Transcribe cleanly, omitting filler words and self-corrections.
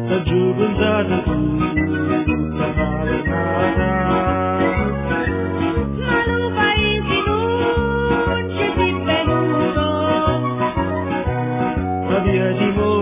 laggiù puntato tutta malinata. Ma lo paese non ci si venuto, La via di